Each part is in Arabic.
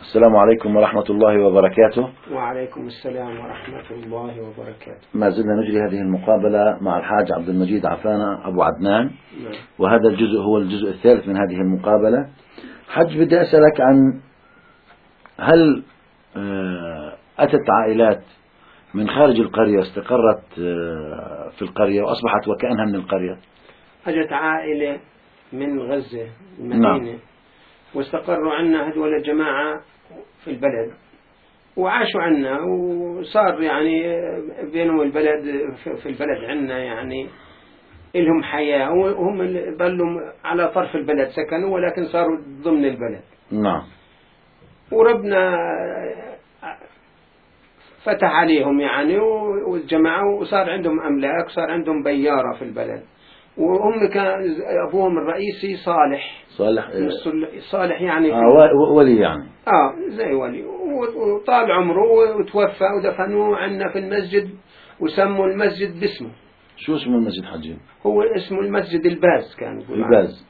السلام عليكم ورحمة الله وبركاته. وعليكم السلام ورحمة الله وبركاته. ما زلنا نجري هذه المقابلة مع الحاج عبد المجيد عفانة أبو عدنان. نعم. وهذا الجزء هو الجزء الثالث من هذه المقابلة. حج، بدي أسألك عن هل أتت عائلات من خارج القرية استقرت في القرية وأصبحت وكأنها من القرية؟ أجت عائلة من غزة المدينة. نعم. واستقروا عنا هذول الجماعة في البلد وعاشوا عنا، وصار يعني بينهم البلد في البلد عنا يعني إلهم حياة، وهم اللي ظلوا على طرف البلد سكنوا ولكن صاروا ضمن البلد. نعم. وربنا فتح عليهم يعني والجماعة، وصار عندهم أملاك، صار عندهم بيارة في البلد. وهم كان أبوهم الرئيسي صالح يعني ولي يعني زي ولي، وطال عمره وتوفى ودفنوه عنا في المسجد، وسموا المسجد باسمه. شو اسم المسجد حجي؟ هو اسمه المسجد الباز، كان يقول الباز.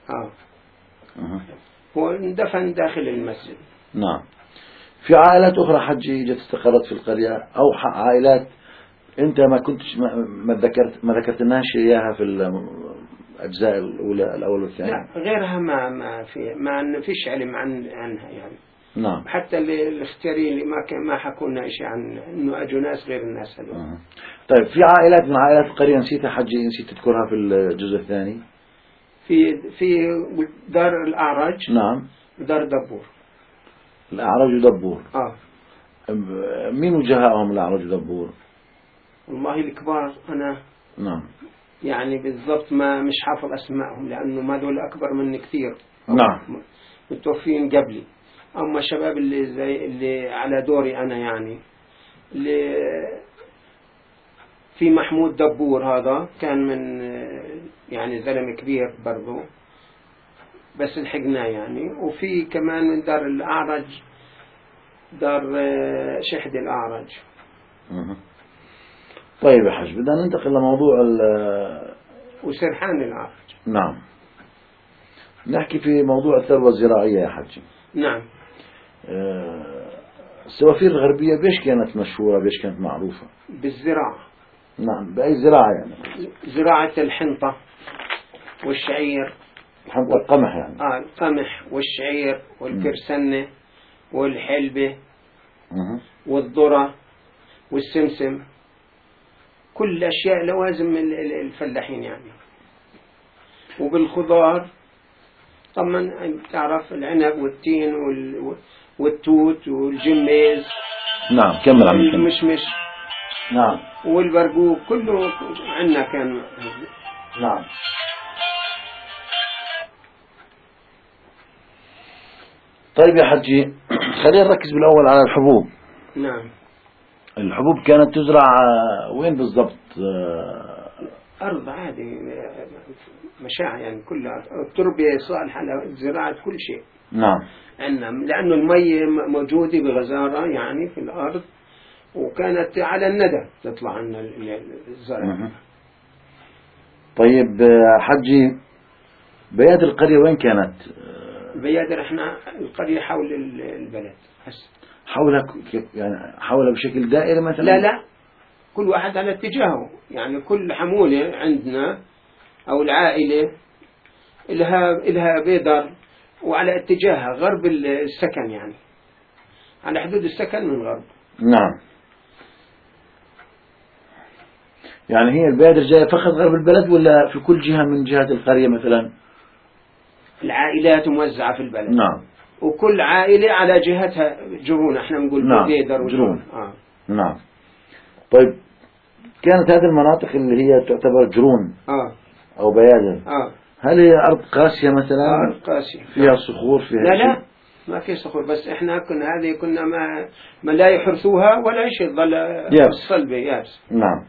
هو اندفن داخل المسجد. نعم. في عائلات أخرى حجي جت استقرت في القرية، أو عائلات أنت ما كنتش ما ذكرتناش إياها في الأجزاء الأول والثاني؟ لا، غيرها ما فيش علم عنها يعني. نعم. حتى الاختيارين اللي ما حكوا لنا شيء عن إنه أجوا ناس غير الناس هذول. طيب، في عائلات من عائلات القرية نسيتها حجي، نسيت تذكرها في الجزء الثاني؟ في دار الأعرج. نعم. ودار دبور. الأعرج ودبور. مين وجهائهم الأعرج ودبور؟ والله الكبار أنا نعم يعني بالضبط مش حافظ أسمائهم، لأنه ما دول أكبر مني كثير. نعم. متوفين قبلي. أما الشباب اللي على دوري أنا يعني، اللي في محمود دبور، هذا كان من يعني زلمة كبير برضو، بس لحقناه يعني. وفي كمان من دار الأعرج، دار شحد الأعرج. طيب يا حج، بدنا ننتقل لموضوع وسرحان الأعرج. نعم. نحكي في موضوع الثروة الزراعية يا حج. نعم. السوافير الغربية بيش كانت مشهورة، بيش كانت معروفة؟ بالزراعة. نعم. بأي زراعة يعني؟ زراعة الحنطة والشعير. الحنطة القمح يعني؟ القمح والشعير والكرسنة والحلبة والذرة والسمسم، كل أشياء لوازم الفلاحين يعني. وبالخضار طبعا تعرف العنب والتين والتوت والجميز. نعم. كمل عم المشمش. نعم. والبرقوق كله عندنا كان. نعم. طيب يا حجي، خلينا نركز بالأول على الحبوب. نعم. الحبوب كانت تزرع وين بالضبط؟ أرض عادي مشاع يعني، كلها تربية صالحة لزراعة كل شيء. نعم. عندنا لأنه المية موجودة بغزارة يعني في الأرض، وكانت على الندى تطلع عنا الزرع. طيب حجي، بيادر القرية وين كانت؟ بيادر احنا القرية حول البلد حولها يعني حولها بشكل دائري مثلا؟ لا، كل واحد على اتجاهه يعني. كل حمولة عندنا أو العائلة إلها بيدر وعلى اتجاهها غرب السكن يعني، على حدود السكن من غرب. نعم. يعني هي البيادر جاية فقط غرب البلد ولا في كل جهة من جهات القرية مثلا؟ العائلات موزعة في البلد. نعم. وكل عائلة على جهتها جرون، احنا نقول نعم. بيدر وجرون. نعم. طيب، كانت هذه المناطق اللي هي تعتبر جرون أو بيادر هل هي أرض قاسية مثلا؟ أرض قاسية فيها صخور فيها لا ما في صخور، بس احنا كنا ما لا يحرثوها ولا شيء، ظل صلبة يابس. نعم.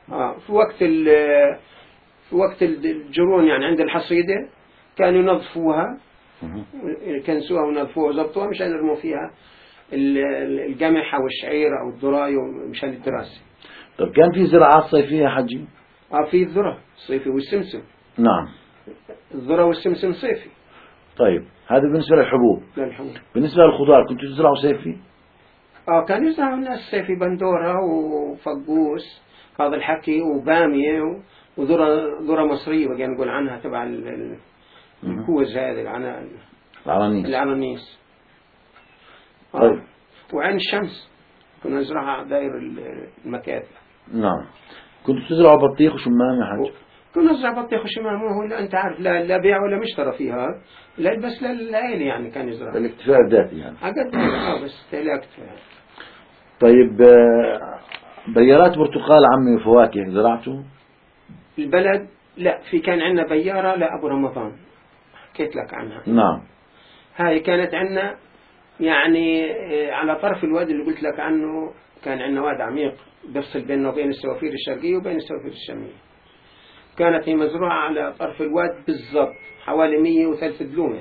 في وقت الجرون يعني عند الحصيدة كانوا ينظفوها، يكنسوها ونظفوها وضبطوها مشان يرموا فيها القمح أو الشعير أو الذرة مشان الدراسة. طب كان في زراعات صيفية حجي؟ في الذرة الصيفي والسمسم. نعم. الذرة والسمسم صيفي. طيب هذا بالنسبة للحبوب. للحبوب. بالنسبة للخضار كنتوا تزرعوا صيفي؟ كان يزرعوا الناس صيفي، بندورة وفقوس هذا الحكي وبامية وذرة مصرية بقى نقول عنها تبع الكوز هذه العنانيس. طيب. وعين الشمس كنا نزرعها داير المكاتب. نعم. كنتوا تزرعوا بطيخ وشمام يا حاج؟ كنا نزرع بطيخ وشمام، هو أنت عارف لا بيع ولا مشترى فيها، لا بس للعائلة يعني كان يزرع. الاكتفاء الذاتي يعني. أقد بس اكتفاء. طيب بيارات برتقال عمي وفواكه زرعتوا؟ البلد لا، كان عندنا بيارة لأبو رمضان حكيت لك عنها. نعم. هاي كانت عندنا يعني على طرف الوادي اللي قلت لك عنه، كان عندنا واد عميق بيفصل بيننا وبين السوافير الشرقية وبين السوافير الشمالية. كانت هي مزروعة على طرف الواد بالضبط حوالي 103 دلومة.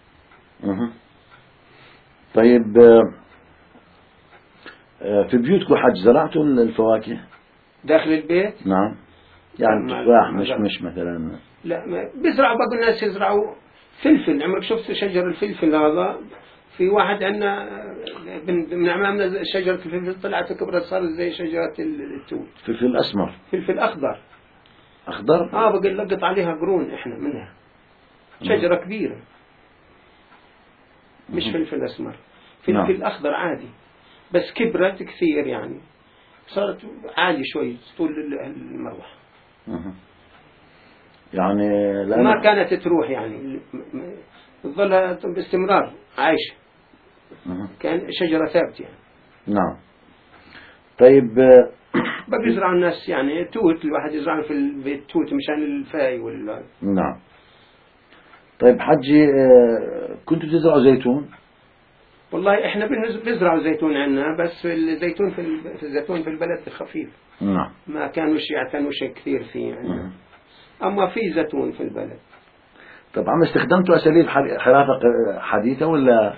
طيب في بيوتكم حج زرعتوا الفواكه داخل البيت؟ نعم. يعني تفاح مش مثلا؟ لا، ما بيزرعوا باقي الناس يزرعوا فلفل. عمرك شفت شجر الفلفل هذا؟ في واحد عندنا من أمامنا شجرة الفلفل طلعت كبرت صارت زي شجرة التوت. فلفل أسمر؟ فلفل أخضر. أخضر؟ بقى نلقط عليها قرون إحنا منها. شجرة كبيرة مش فلفل أسمر، فلفل أخضر عادي، بس كبرت كثير يعني صارت عالي شوي طول المروحة. يعني ما كانت تروح يعني تظل باستمرار عايشة. كان شجرة ثابتة يعني. نعم. طيب بقى يزرع الناس يعني توت، الواحد يزرع في البيت توت مشان الفاي نعم. طيب حجي كنتوا تزرعوا زيتون؟ والله احنا بنزرع زيتون عندنا، بس الزيتون الزيتون في البلد خفيف. نعم. ما كانوش يعتنوا شيء كثير فيه عندنا. أما في زيتون في البلد. طب عم استخدمتوا أساليب حرافة حديثة ولا؟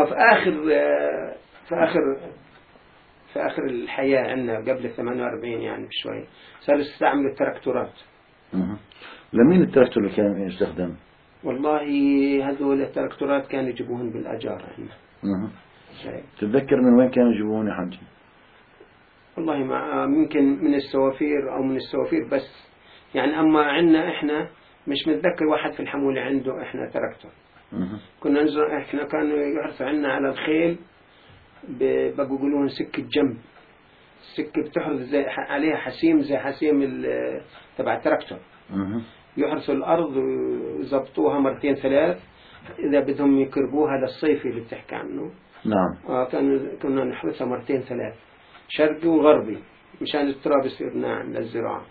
في آخر الحياة عندنا قبل 48 يعني بشوي صار يستعملوا التراكتورات. لمين التراكتور اللي كان يستخدم؟ والله هذول التراكتورات كانوا يجيبوهن بالأجار عندنا. تتذكر من وين كانوا يجيبوهن يا حجي؟ والله ما يمكن من السوافير أو من السوافير بس يعني. أما عندنا إحنا مش متذكر واحد في الحمولة عنده إحنا تراكتور. كنا نزرع، إحنا كانوا يحرثوا عنا على الخيل بقوا يقولون سكة جنب، السكة بتحرث زي عليها حسيم زي حسيم تبع التراكتور. يحرثوا الأرض ويضبطوها مرتين ثلاث إذا بدهم يقربوها للصيفي اللي بتحكي عنه. نعم. كنا نحرثها مرتين ثلاث شرقي وغربي مشان التراب يصير ناعم للزراعة.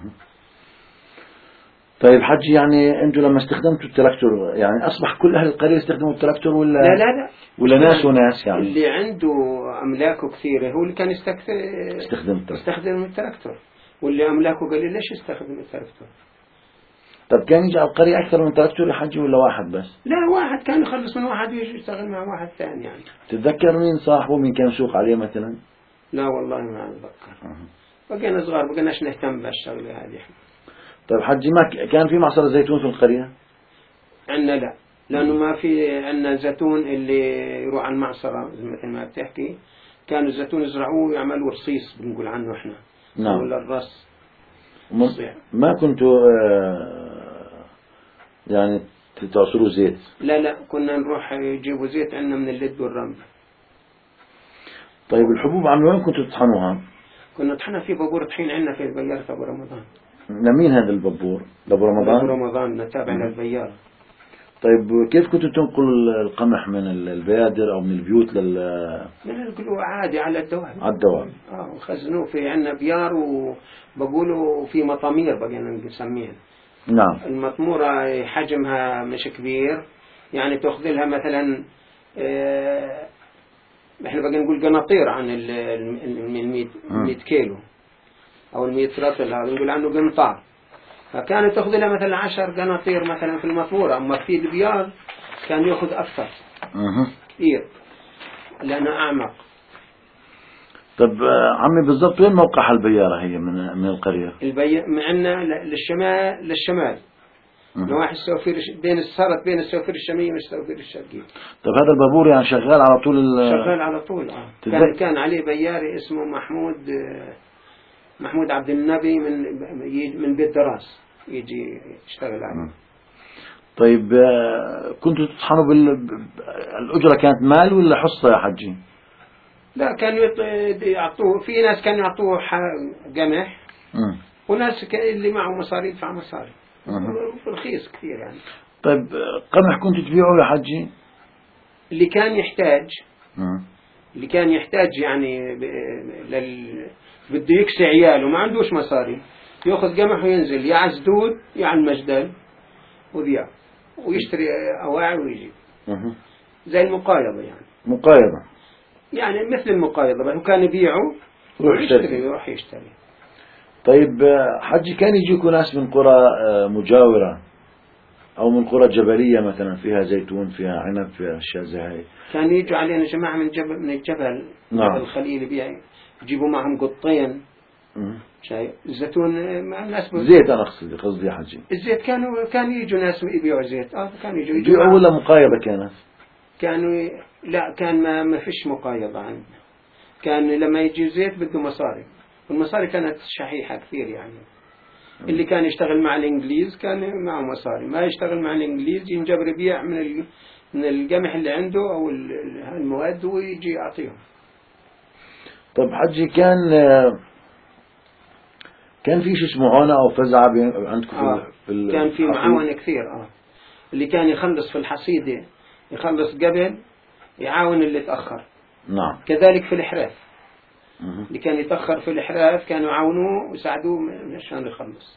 طيب حجي يعني انتوا لما استخدمتوا التراكتور يعني اصبح كل اهل القرية يستخدموا التراكتور ولا لا ولا ناس وناس يعني؟ اللي عنده املاكه كثيرة هو اللي كان يستخدم التراكتور، واللي املاكه قليل ليش يستخدم التراكتور؟ طب كان يجي على القرية اكثر من تراكتور يا حجي ولا واحد بس؟ لا، واحد كان يخلص من واحد ويجي يشتغل مع واحد ثاني يعني. تتذكر مين صاحبه، مين كان يسوق عليه مثلا؟ لا والله ما اتذكر. بقينا صغار بقيناش نهتم بالشغلة هذه. طيب حجي ما كان في معصرة زيتون في القرية؟ عندنا لا، لأنه ما في عندنا زيتون اللي يروح على المعصرة مثل ما بتحكي. كانوا الزيتون يزرعوه ويعملوا رصيص بنقول عنه احنا. نعم. ولا الرص. ما كنتوا يعني تعصروا زيت؟ لا كنا نروح يجيبوا زيت عندنا من اللد والرمل. طيب الحبوب عم وين كنتوا تطحنوها؟ كنا نطحنها في بابور طحين عندنا في البيارة أبو رمضان. لمين هذا البابور؟ أبو رمضان؟ أبو رمضان نتابع للبيارة. طيب كيف كنتوا تنقلوا القمح من البيادر أو من البيوت من القلوع عادي على الدواب. على الدواب. وخزنوه في عندنا بيار وبقولوا في مطامير بقينا نسميها. نعم. المطمورة حجمها مش كبير يعني تأخذ لها مثلا احنا بقى نقول قناطير عن ال 100 كيلو او ال 100 رطل هذا نقول عنه قنطار. فكانت تأخذ لها مثلا 10 قناطير مثلا في المطمورة. اما في البيار كان يأخذ اكثر كثير لانه اعمق. طب عمي بالضبط وين موقع البيارة هي من القرية؟ عندنا للشمال نواحي السوافير صارت بين السوافير الشامية والسوافير الشرقية. طب هذا البابور يعني شغال على طول شغال على طول. كان عليه بياري اسمه محمود عبد النبي من بيت دراس يجي يشتغل عليه. طيب كنتوا تطحنوا الأجرة كانت مال ولا حصة يا حجي؟ لا كانوا يعطوه، في ناس كانوا يعطوه قمح وناس اللي معه مصاري يدفع مصاري رخيص كثير يعني. طيب قمح كنتوا تبيعوا يا حجي؟ اللي كان يحتاج يعني بده يكسي عياله ما عندوش مصاري يأخذ قمح وينزل يا عزدود يا على المجدل وبيع ويشتري أواعي ويجيب زي المقايضة يعني. مقايضة يعني مثل المقايضة بس كان يبيعه ويروح يشتري. طيب حجي كان يجيكوا ناس من قرى مجاورة أو من قرى جبلية مثلا فيها زيتون فيها عنب فيها أشياء زي هاي؟ كان يجوا علينا جماعة من الجبل جبل الخليل يجيبوا معهم قطين شاي الزيتون مع الناس زيت. أنا قصدي يا حجي الزيت كانوا يجوا ناس يبيعوا زيت. كانوا يجوا يبيعوا ولا مقايضة كانوا لا كان ما فيش مقايضة عندنا. كان لما يجي زيت بده مصاري والمصاري كانت شحيحة كثير يعني. اللي كان يشتغل مع الإنجليز كان معه مصاري، ما يشتغل مع الإنجليز ينجبر يبيع من القمح اللي عنده أو المواد ويجي يعطيهم. طب حجي كان في شيء اسمه عونة أو فزعة عندكم في كان في معاونة كثير. اللي كان يخلص في الحصيدة يخلص قبل يعاون اللي تأخر. نعم. كذلك في الإحراث اللي كان يتأخر في الإحراث كانوا يعاونوه ويساعدوه عشان يخلص.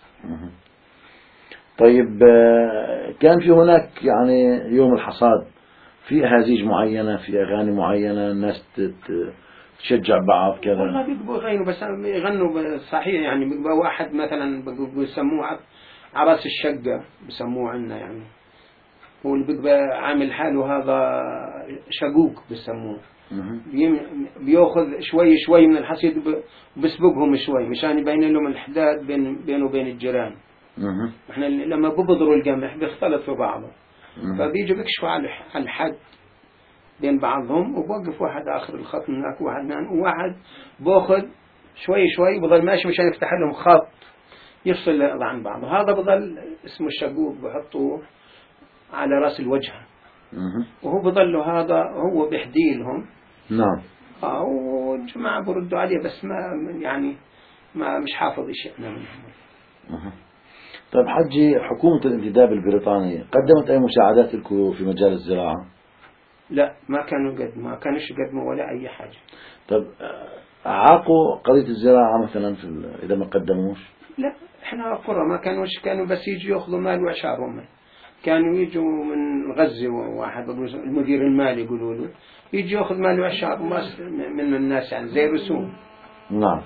طيب كان في هناك يعني يوم الحصاد في أهازيج معينة في أغاني معينة الناس تشجع بعض كذا؟ والله بيبقوا يغنوا بس يغنوا صحيح يعني. بيبقى واحد مثلا بيسموه عراس الشقة بيسموه عنا يعني. هو اللي بيبقى عامل حاله هذا شقوق بيسموه. بياخذ شوي من الحصيد بسبقهم شوي مشان يبين لهم الحداد بينه وبين الجيران. احنا لما ببذروا القمح بيختلط في بعضه فبيجوا بيكشفوا على الحد بين بعضهم وبوقف واحد آخر الخط من هناك وواحد هنا وواحد باخذ شوي بضل ماشي مشان يفتح لهم خط يفصل عن بعض. هذا بضل اسمه الشقوق بحطوه على رأس الوجه وهو بضل هذا هو بيحدي لهم. نعم. والجماعة بردوا عليه بس ما مش حافظ شيء منهم. طيب حجي حكومة الانتداب البريطانية قدمت أي مساعدات لكم في مجال الزراعة؟ لا ما كانوش يقدموا ولا أي حاجة. طيب أعاقوا قضية الزراعة مثلا إذا ما قدموش؟ لا إحنا قرى ما كانوا بس يجوا يأخذوا مال وعشارهم. كانوا يجوا من غزة واحد المدير المالي يقولوا له يجي يأخذ مال وعشار من الناس يعني زي رسوم. نعم.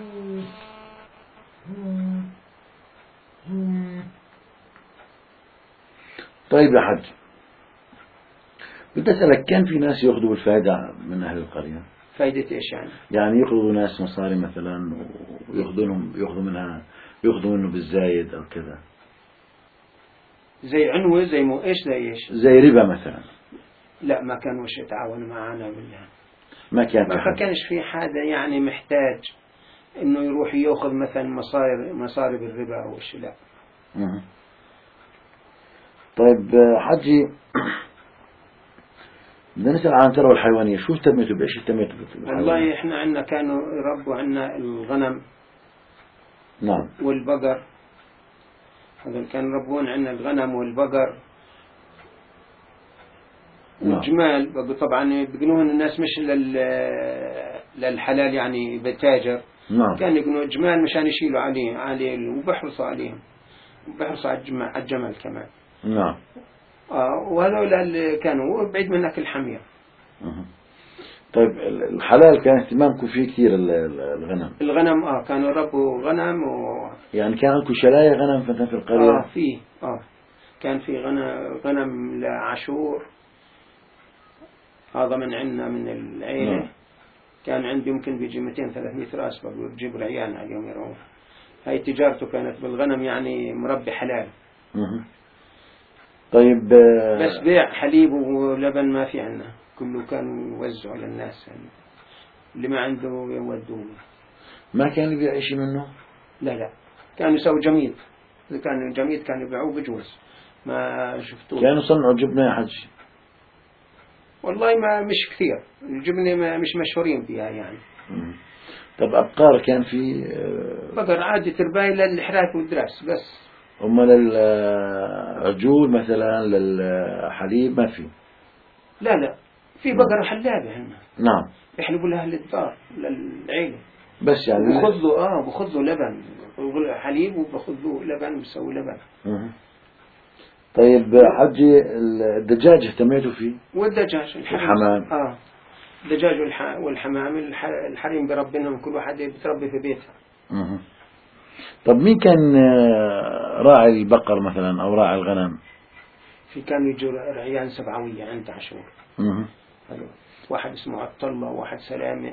طيب يا حج بدي أسألك كان في ناس يأخذوا الفائدة من أهل القرية؟ فائدة إيش يعني؟ يعني يأخذوا ناس مصاري مثلا ويأخذوا منه بالزايد أو كذا زي عنوة زي إيش زي ربا مثلا. لا ما كانوش يتعاونوا معنا بالله. ما كانش في حدا يعني محتاج إنه يروح يأخذ مثلا مصاري بالربا أو شيء لا. طيب حجي بدنا نسأل عن الثروة الحيوانية شو اهتميتوا بإيش اهتميتوا والله إحنا عندنا كانوا يربوا عنا الغنم. نعم. والبقر. هذول كانوا يربون عنا الغنم والبقر والجمال. طبعا بيقنوهن الناس مش للحلال يعني بتاجر. نعم. كانوا يقنوا الجمال مشان يشيلوا عليه وبحرصوا عليهم وبحرصوا على الجمال كمان. نعم. وهذول اللي كانوا بعيد منك الحمير. طيب الحلال كان اهتمامكم فيه كثير الغنم كانوا يربوا غنم يعني كان لكم شلاية غنم في القرية؟ كان في غنم لعاشور هذا من عندنا من العيلة. كان عندي يمكن بيجي 200-300 راس بجيب رعيان عليهم يروح. هاي تجارته كانت بالغنم يعني مربي حلال. طيب بس بيع حليب ولبن ما في عنا، كله كانوا يوزعوا للناس يعني، اللي ما عنده يودوه. ما كان يبيع شيء منه؟ لا كانوا يسووا جميد، إذا كان جميد كانوا يبيعوه بجوز، ما شفتوه. كانوا يصنعوا جبنة يا حج؟ والله ما مش كثير، الجبنة ما مش مشهورين بها يعني. طب أبقار كان في؟ بقر عادي ترباي للحراث والدراس بس. هم للعجول مثلا للحليب ما في؟ لا في بقر حلابة هنا. نعم. يحلبوا لها للدار للعيلة بس يعني بخذوا لبن حليب، وبخذوا لبن بسوي لبن. طيب حجي الدجاج اهتميتوا فيه؟ والدجاج الحمام. الدجاج والحمام الحريم بربنهم، كل واحد بتربي في بيتها. طب مين كان راعي البقر مثلا أو راعي الغنم؟ كانوا يجوا رعيان سبعوية عند عاشور. واحد اسمه عبد الله، وواحد سلامة،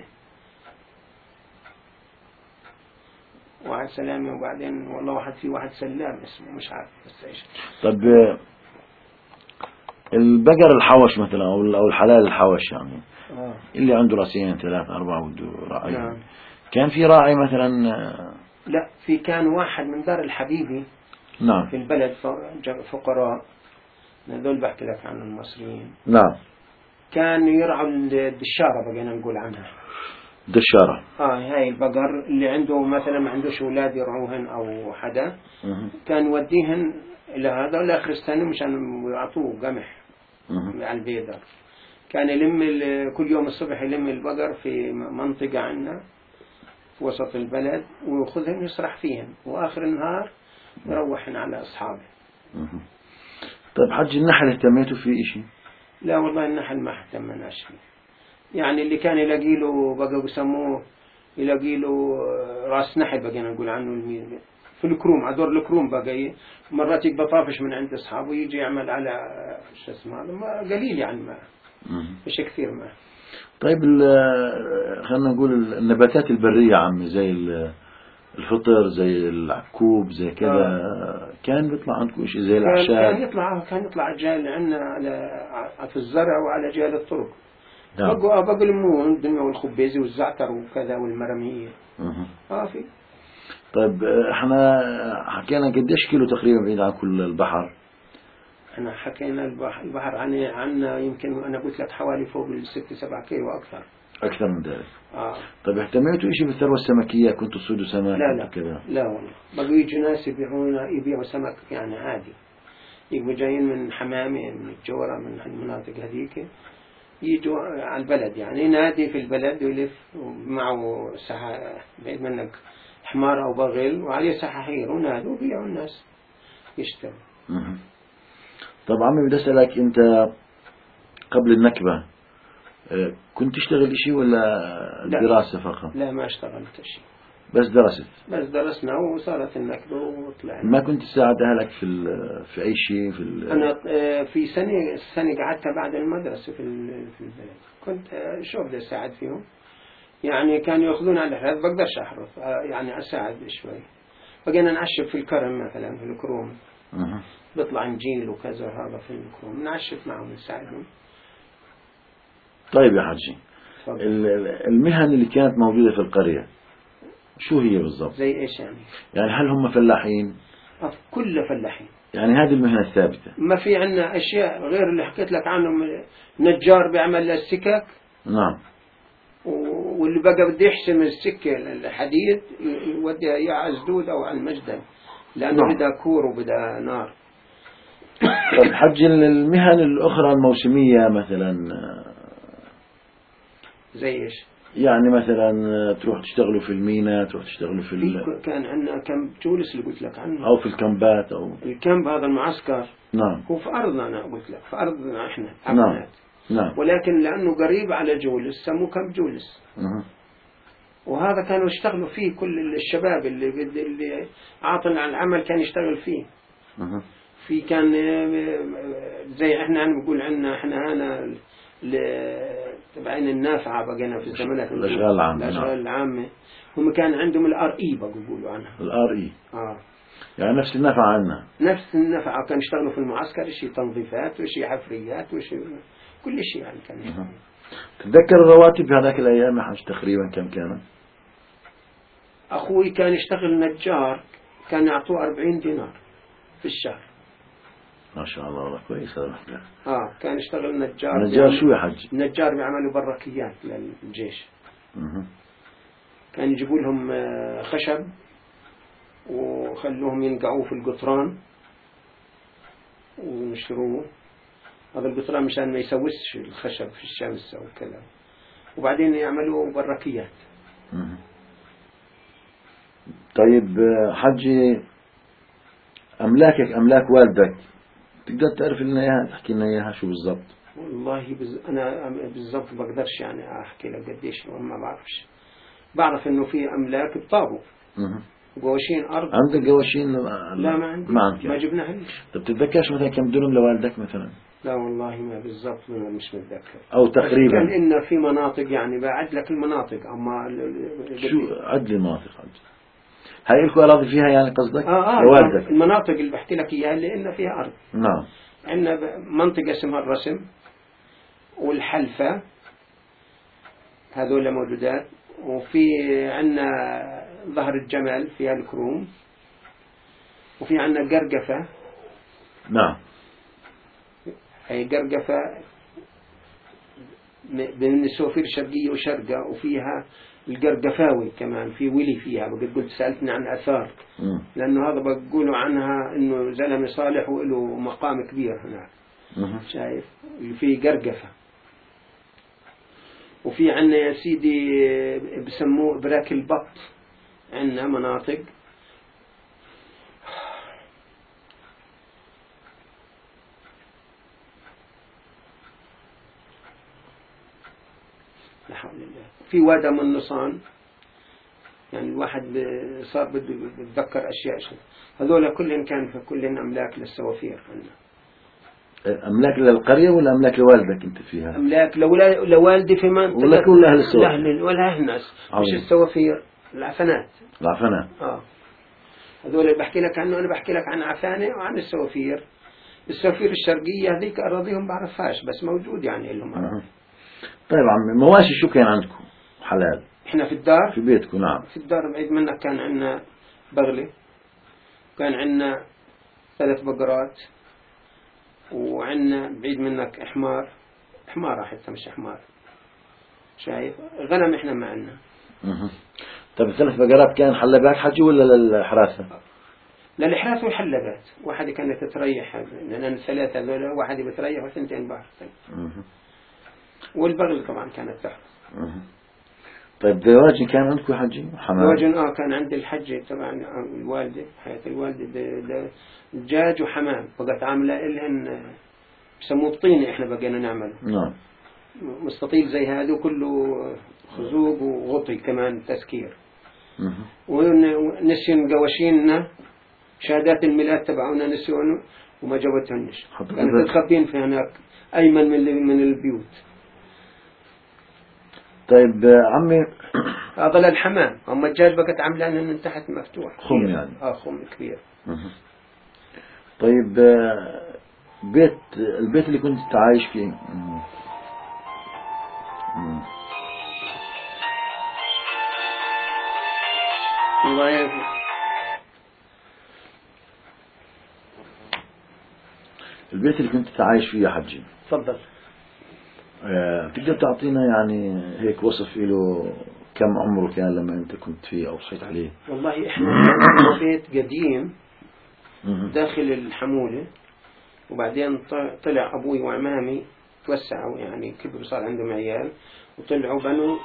وبعدين والله واحد سلام اسمه مش عارف بس ايش. طب البقر الحوش مثلا أو الحلال الحوش يعني اللي عنده راسين 3 4 بده راعي. نعم. كان في راعي مثلا؟ لا كان واحد من دار الحبيبي. نعم. في البلد فقراء، هذول بحكي لك عن المصريين. نعم. كانوا يرعوا الدشارة، بقينا نقول عنها دشارة. هاي البقر اللي عنده مثلا ما عندوش أولاد يرعوهن أو حدا، كان يوديهن إلى هذا لآخر السنة مشان يعطوه قمح على البيضة. كان يلم كل يوم الصبح يلم البقر في منطقة عندنا في وسط البلد، ويأخذهن يسرح فيهن، وآخر النهار يروحن على أصحابه. طيب حج النحل اهتميتوا فيه إشي؟ لا والله النحل ما اهتمناش فيه، يعني اللي كان يلاقي له بقى بسموه يلاقي له راس نحل، بقينا نقول عنه في الكروم، عدور الكروم بقى مرات يبقى طافش من عند أصحابه يجي يعمل على شو اسمه ما قليل يعني، ما مش كثير ما. طيب خلينا نقول النباتات البرية عمي زي الفطر زي العكوب زي كذا كان بيطلع عندكم شيء زي الأعشاب؟ كان يطلع جال عندنا على في الزرع وعلى جال الطرق. نعم. بقوا الليمون الدنيا والخبيزي والزعتر وكذا والمرمية. في. طيب احنا حكينا قديش كيلو تقريبا بعيد عن كل البحر؟ احنا حكينا البحر عنا يمكن انا قلت لك حوالي فوق 6-7 كيلو اكثر من ذلك. طيب اهتميتوا شيء بالثروة السمكية؟ كنتوا تصيدوا سمك؟ لا والله بقوا يجوا ناس يبيعوا سمك يعني عادي، يبقوا جايين من حمامة من الجورة من المناطق هذيك، يجوا على البلد يعني ينادي في البلد ويلف معه بعيد منك حمار أو بغل وعليه سحاحير ونادوا وبيعوا الناس يشتروا. طب عمي بدي أسألك أنت قبل النكبة كنت تشتغل شيء ولا دراسة فقط؟ لا ما اشتغلت شيء، بس درسنا وصارت النكبة وطلعنا. ما كنت تساعد أهلك في أي شيء أنا في سنة قعدتها بعد المدرسة في البلد، كنت شو بدي أساعد فيهم يعني، كانوا يأخذون على الحرث بقدرش أحرث يعني أساعد شوي. بقينا نعشب في الكرم مثلا في الكروم، بيطلع نجيل وكذا هذا في الكروم نعشب معهم نساعدهم. طيب يا حجي المهن اللي كانت موجودة في القرية شو هي بالضبط؟ زي إيش يعني؟ يعني هل هم فلاحين؟ كله فلاحين يعني، هذه المهنة الثابتة، ما في عندنا أشياء غير اللي حكيت لك عنهم. نجار بيعمل السكك. نعم. واللي بقى بده يحسم السكة الحديد يوديها يا على الزدود أو على المجدل، لأنه نعم. بدها كور وبدها نار. طب حج المهن الأخرى الموسمية مثلا زي إيش؟ يعني مثلا تروح تشتغلوا في الميناء، تروح تشتغلوا كان عندنا كم جولس اللي قلت لك عنه، أو في الكامبات أو الكامب هذا المعسكر. نعم. هو في أرضنا، أنا قلت لك في أرضنا إحنا. نعم. ولكن لأنه قريب على جولس سموه كامب جولس. وهذا كانوا يشتغلوا فيه كل الشباب اللي عاطل عن العمل كان يشتغل فيه. في كان زي احنا نقول عنا احنا هنا تبعين النافعة بقينا في الزمانات الأشغال العامة. الأشغال العامة هم كان عندهم الار اي بقولوا عنها الار اي. يعني نفس النفع عنا. نفس النفع. كان يشتغلوا في المعسكر شيء تنظيفات وشيء حفريات وشيء كل شيء يعني كان يشتغل. تتذكر الرواتب في هذاك الأيام يا حاج تقريبا كم كانت؟ أخوي كان يشتغل نجار، كان يعطوه 40 دينار في الشهر. ما شاء الله والله كويس هذا. كان يشتغل نجار. نجار شو يا حج؟ نجار بيعملوا بركيات للجيش. كان يجيبوا لهم خشب وخلوهم ينقعوه في القطران ونشروه. هذا القطران مشان ما يسوسش الخشب في الشمس أو كذا، وبعدين يعملوا بركيات. طيب حجي، أملاكك أملاك والدك تقدر تعرف لنا إياها، تحكي لنا إياها شو بالضبط؟ والله أنا بالضبط بقدرش يعني أحكي لك قديش، ما بعرفش. بعرف إنه في أملاك بطابو قواشين أرض. عندك قواشين؟ لا ما عندي، ما جبناها ليش. طب تتذكرش مثلا كم دنم لوالدك مثلا؟ لا والله ما بالضبط، مش متذكر. أو تقريبا كان إن في مناطق يعني بعد لك المناطق. أما شو عد لي المناطق؟ هاي لكم أراضي فيها يعني قصدك؟ لوالدك المناطق اللي بحكي لك إياها اللي إن فيها أرض. نعم. عندنا منطقة اسمها الرسم والحلفة، هذول موجودات. وفي عندنا ظهر الجمل فيها الكروم، وفي عندنا قرقفة. نعم. هي قرقفة بين السوفير الشرقية وشرقة، وفيها القرقفاوي كمان في ولي فيها. بقد قلت سألتني عن أثار، لأنه هذا بقولوا عنها إنه زلمة صالح وله مقام كبير هناك. شايف في قرقفة. وفي عنا يا سيدي بسموه براك البط، عنا مناطق. لا حول الله. في وادي من النصان، يعني الواحد صار بده يتذكر أشياء. هذول كلهم كان في كلهم أملاك للسوافير عندنا. أملاك للقرية ولا أملاك لوالدك أنت فيها؟ أملاك لوالدي في منطقة، ولا كل أهل السوافير؟ ولا أهل الناس، مش السوافير، العفنات. العفنات. هذول اللي بحكي لك عنه أنا بحكي لك عن عفانة وعن السوافير. السوافير الشرقية هذيك أراضيهم بعرفهاش، بس موجود يعني لهم أراضي. طيب عمي، مواشي شو كان عندكم حلال؟ إحنا في الدار، في بيتكم. نعم. في الدار بعيد منك كان عندنا بغلة، كان عندنا 3 بقرات، وعندنا بعيد منك حمارة حتى مش حمار. شايف غنم إحنا ما عندنا. طيب 3 بقرات كان حلبات حجي ولا للحراسة؟ للحراسة والحلبات. واحدة كانت تريح، لأن 3 هذول، واحدة بتريح وثنتين بحر. والبغل طبعا كانت تحرس. طيب دواجن كان عندكم حجي وحمام؟ دواجن كان عند الحجة طبعا الوالدة، حياة الوالدة دجاج وحمام. بقت عاملة إلهن بسموه الطينة، إحنا بقينا نعمله. نعم. مستطيل زي هذا وكله خزوق وغطي كمان تسكير. ونسيون قواشيننا، شهادات الميلاد تبعونا نسيون وما جابتهنش، كانت تخبين في هناك أيمن من البيوت. طيب عمي، هذا للحمام. أما الدجاج بقت عاملانه من تحت مفتوح، خم يعني. خم كبير. طيب البيت اللي كنت عايش فيه، الله يعافيك. البيت اللي كنت عايش فيه يا حجي، تفضل. تقدر تعطينا يعني هيك وصف له، كم عمره كان لما انت كنت فيه او صحيت عليه؟ والله احنا بيت قديم داخل الحمولة، وبعدين طلع ابوي وعمامي توسعوا يعني كبروا، صار عندهم عيال وطلعوا بنوا.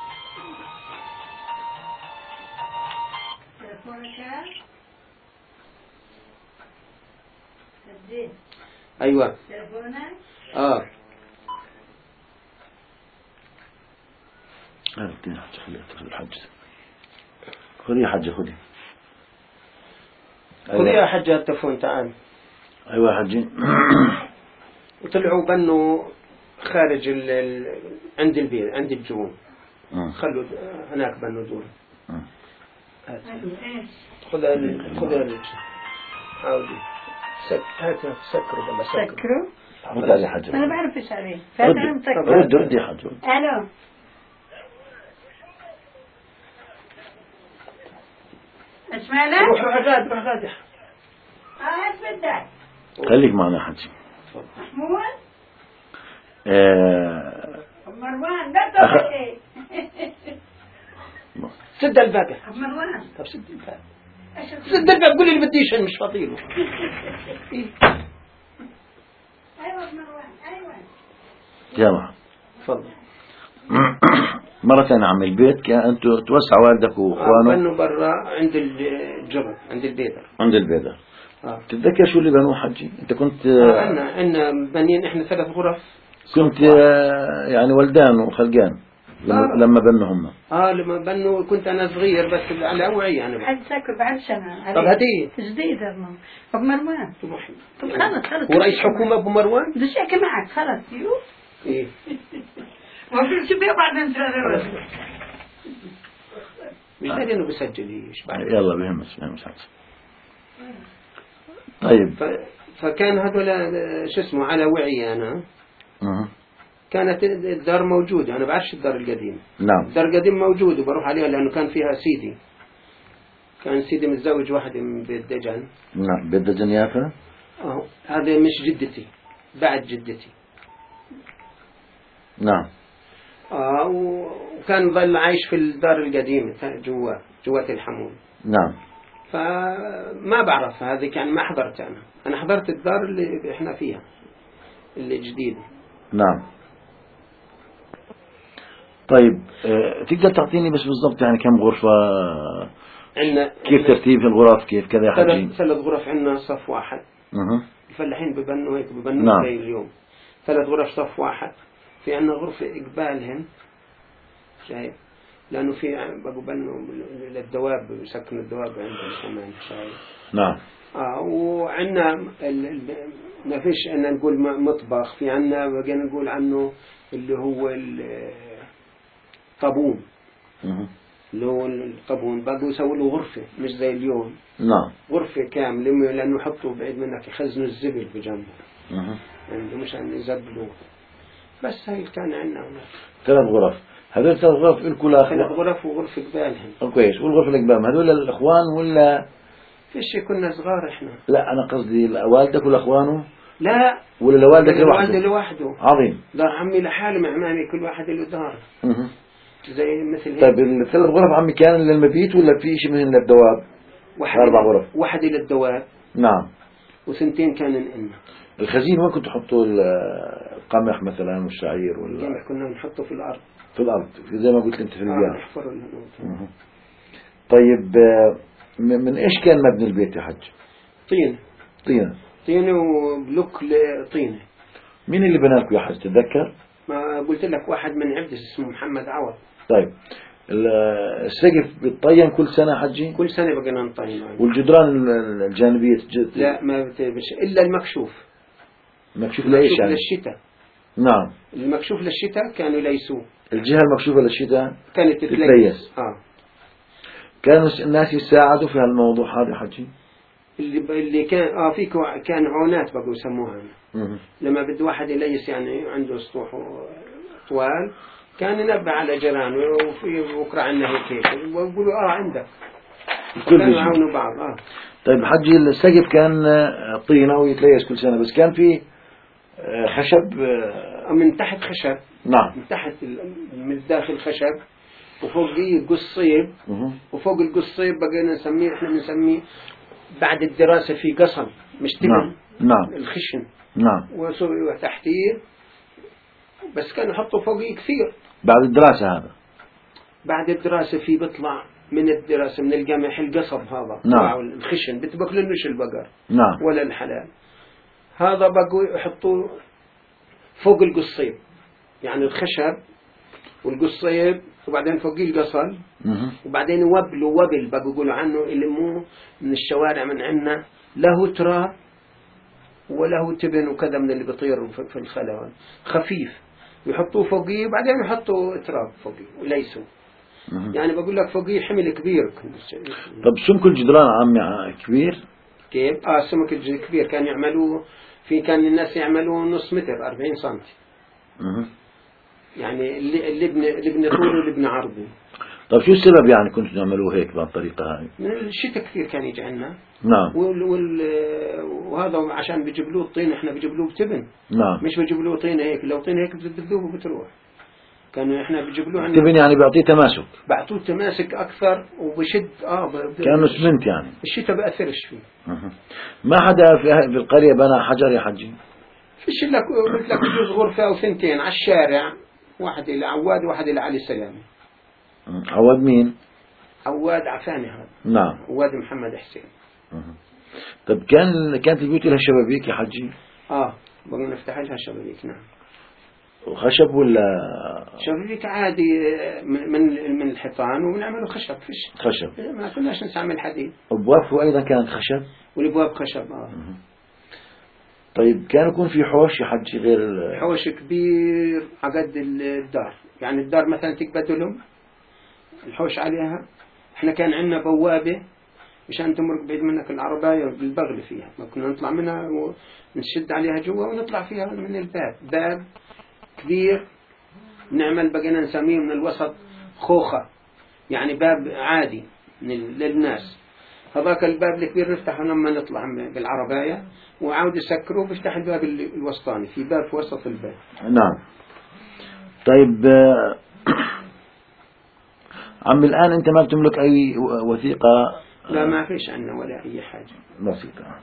ايوه. خذي يا حجة، خذي. خذي يا حجة التلفون، تعال. ايوه يا حجي. وطلعوا بنوا خارج عند البيت، عند الجون. خلوا هناك بنوا دور. خذ الرجل. حاولي سكروا ولا سكروا. رد عليه حج. أنا بعرف إيش عليه. فأنا مسكر. رد يا حج. ألو. اسمع لك. روح غادي. إيش بدك؟ خليك معنا حج. محمود. مروان لا تبكي. سد الباب. مروان. طب سد الباب. سد الباب قولي اللي بديش مش فاضيله. أيوة مروان أيوة. يا محمد. تفضل. مرة ثانية عم البيت كان أنتوا توسع والدك وإخوانه. بنوا برا عند الجبل عند البيدر. عند البيدر. تتذكر شو اللي بنوه حجي؟ أنت كنت عندنا بنين إحنا 3 غرف. كنت يعني ولدان وخلقان لما بنوا هم. لما بنوا كنت أنا صغير بس على أوعي يعني. حد ساكر بعد سنة. طب هدية. جديدة ماما. طب مروان. طب خلص. ورئيس حكومة أبو مروان؟ بديش أحكي معك خلص إيه. ما في شيء بعدين نتراجع. مش داري إنه بسجليش بعد. يلا بهمس. طيب. فكان هذول شو اسمه على وعي أنا. كانت الدار موجودة. أنا بعرفش الدار القديم. نعم. الدار القديم موجود وبروح عليها لأنه كان فيها سيدي. كان سيدي متزوج واحدة من بيت دجن. نعم بيت دجن يافا. هذا مش جدتي بعد جدتي. نعم. وكان ظل عايش في الدار القديمة جوات الحمول. نعم. فما بعرف هذه كان ما حضرت أنا حضرت الدار اللي إحنا فيها اللي جديدة. نعم. طيب تقدر تعطيني بس بالضبط يعني كم غرفة عندنا كيف ترتيب الغرف كيف كذا يا حجي؟ 3 غرف عندنا صف واحد. الفلاحين ببنوا هيك ببنوا نعم. زي اليوم 3 غرف صف واحد. في عندنا غرفة إقبالهم شايف لأنه في بنوا للدواب بيسكنوا الدواب عندهم كمان شايف. نعم. وعندنا ما فيش أن نقول مطبخ. في عندنا بقينا نقول عنه اللي هو الطابون. اللي هو الطابون بقوا يسووا له غرفة مش زي اليوم. نعم. غرفة كاملة لأنه يحطوا بعيد منك يخزنوا الزبل بجنبه. يعني مش عن يزبلوا. بس هاي كان عندنا هناك 3 غرف. هذول 3 غرف لكم 3 غرف وغرفة قبالهم. كويس. والغرفة اللي قبالهم هذول الإخوان ولا؟ فيش كنا صغار إحنا. لا أنا قصدي والدك ولا إخوانه؟ لا. ولا لوالدك لوحده؟ والدي لوحده. عظيم. دار عمي لحاله مع عمامي كل واحد له دار. زي مثل طيب ال3 غرف عمي كان للمبيت ولا في شيء من الدواب؟ 4 غرف. واحد للدواب. نعم. و2 كان لنا. الخزين وين كنتوا تحطوا القمح مثلا والشعير ولا؟ كنا نحطه في الأرض. في الأرض زي ما قلت أنت في البيئة. نحفر. طيب من إيش كان مبني البيت يا حج؟ طينة وبلوك طينة. مين اللي بناكوا يا حج تتذكر؟ ما قلت لك واحد من عبدس اسمه محمد عوض. طيب السقف بيتطين كل سنة حجي؟ كل سنة بقينا نطين. والجدران الجانبية لا ما بتبش إلا المكشوف. مكشوف لإيش يعني؟ للشتاء. نعم. المكشوف للشتاء كانوا يليسوه. الجهة المكشوفة للشتاء كانت تتليس. كانوا الناس يساعدوا في هالموضوع هذا حجي؟ اللي كان كان عونات بقوا يسموها. لما بده واحد يليس يعني عنده سطوح طوال كان ينبه على جيرانه وفي بكره عندنا هيك ويقولوا عندك. كانوا يعاونوا بعض. طيب حجي السقف كان طينة ويتليس كل سنة بس كان في خشب من تحت خشب. نعم. من تحت من الداخل خشب وفوقيه قصيب. وفوق القصيب بقينا نسميه احنا بنسميه بعد الدراسة في قصم مش تبن. نعم. الخشن. نعم. وتحتيه بس كانوا يحطوا فوقيه كثير. بعد الدراسة هذا. بعد الدراسة في بيطلع من الدراسة من القمح القصب هذا. نعم. الخشن بتبكلنوش البقر. نعم. ولا الحلال. هذا بقوا يحطوا فوق القصيب يعني الخشب والقصيب وبعدين فوقيه القصل. وبعدين وبل بقوا يقولوا عنه يلموه من الشوارع من عنا له تراب وله تبن وكذا من اللي بيطير في الخلا خفيف يحطوه فوقيه وبعدين يحطوا تراب فوقيه وليسوا. يعني بقول لك فوقيه حمل كبير. طب سمك الجدران عمي كبير؟ كيف السمك الكبير كان يعملوه كان الناس يعملوه نص متر 40 سنتي يعني اللي طوله واللي عرضه. طيب شو السبب يعني كنتوا تعملوه هيك بهالطريقة هاي؟ الشتاء كثير كان يجي عنا. نعم. وهذا عشان بيجيبلوه الطين احنا بيجيبلوه بتبن. نعم. مش بيجيبلوه طين هيك، لو طين هيك بتذوب وبتروح. كانوا احنا بيجيبلوه عنا تبن يعني بيعطيه تماسك. بعطوه تماسك اكثر وبشد كانه سمنت يعني. الشتاء بأثرش فيه. ما حدا في القرية بنى حجر يا حجي؟ فيش لك قلت لك بجوز غرفة أو ثنتين على الشارع، واحد إلى عواد وواحد إلى علي السلامي. عواد مين؟ عواد عفاني هذا. نعم. عواد محمد حسين. طب كانت البيوت لها شبابيك يا حجي؟ بقى نفتح لها شبابيك. نعم. خشب ولا شبابيك عادي من الحيطان وبنعمله خشب. فيش خشب، ما كناش نستعمل حديد. أبوابه أيضا كانت خشب؟ والابواب خشب. طيب كان يكون في حوش يا حجي غير حوش كبير عقد الدار، يعني الدار مثلا تقبدلهم الحوش عليها. احنا كان عندنا بوابة مشان تمرق بعيد منك العرباية بالبغل فيها، ما كنا نطلع منها ونشد عليها جوا ونطلع فيها من الباب. باب كبير نعمل بقينا نسميه من الوسط خوخة، يعني باب عادي للناس. هذاك الباب الكبير نفتحه لما نطلع بالعرباية وعاود يسكروه بيفتح الباب الوسطاني، في باب في وسط الباب. نعم. طيب عم الآن أنت ما بتملك أي وثيقة؟ لا ما فيش عنا ولا أي حاجة. بسيطة.